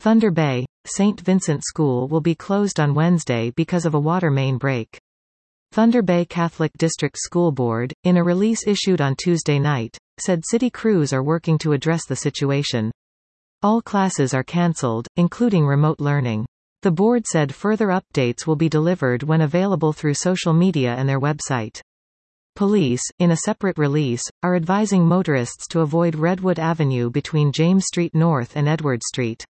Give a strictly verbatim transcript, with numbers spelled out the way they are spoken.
Thunder Bay, Saint Vincent School will be closed on Wednesday because of a water main break. Thunder Bay Catholic District School Board, in a release issued on Tuesday night, said city crews are working to address the situation. All classes are cancelled, including remote learning. The board said further updates will be delivered when available through social media and their website. Police, in a separate release, are advising motorists to avoid Redwood Avenue between James Street North and Edward Street.